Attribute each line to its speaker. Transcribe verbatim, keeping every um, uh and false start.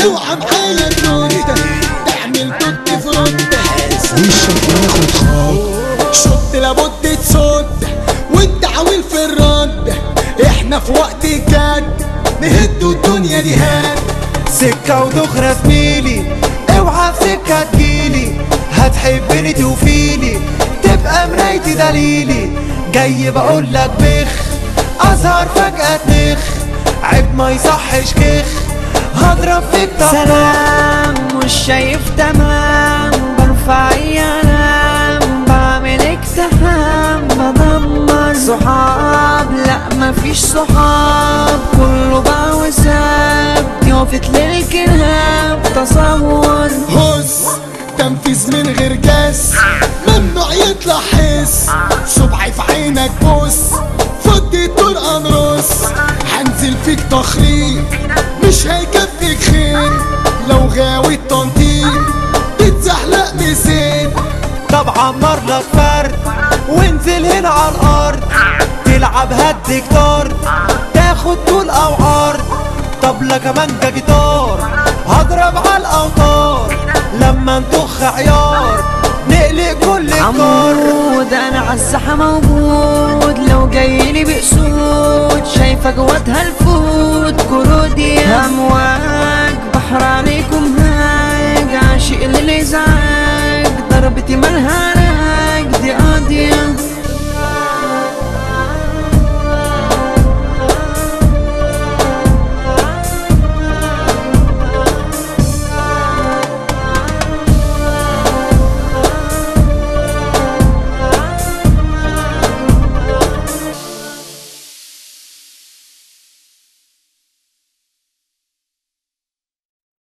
Speaker 1: اوعى معايا ترد، تعمل توت فرد وشك ياخد خط، شط لابد تصد وانت عويل في الرد. احنا في وقت الجد نهد الدنيا دي هاد.
Speaker 2: سكة ودغرة زميلي، اوعى في سكة تجيلي، هتحبني توفيلي تبقى مرايتي دليلي. جاي بقولك بخ اظهر فجأة تنخ، عيب ما يصحش كخ هضرب فيك طبخ.
Speaker 3: سلام مش شايف تمام، برفع ينام بعمل اقتحام بدمر. صحاب لا مفيش صحاب، كله بقى وساب، يوفت للكلاب تصور.
Speaker 1: هز تنفيذ من غير جس، ممنوع يطلع حس، صبعي في عينك بص، فضي طرقة نرص. هنزل فيك تخريب مش هيكفيك خير، لو غاوي التنطيط تتزحلق بسين.
Speaker 2: طب عمر لك فرد وانزل هنا على الارض، تلعب هد كتار تاخد طول او عرض. طبلة كمانجا جيتار هضرب على الاوتار، لما نطخ عيار نقلق كل الكار.
Speaker 3: عمود انا عالساحة موجود، لو جايلي بأسود شايفة جواتها الفود. كرود يا اموال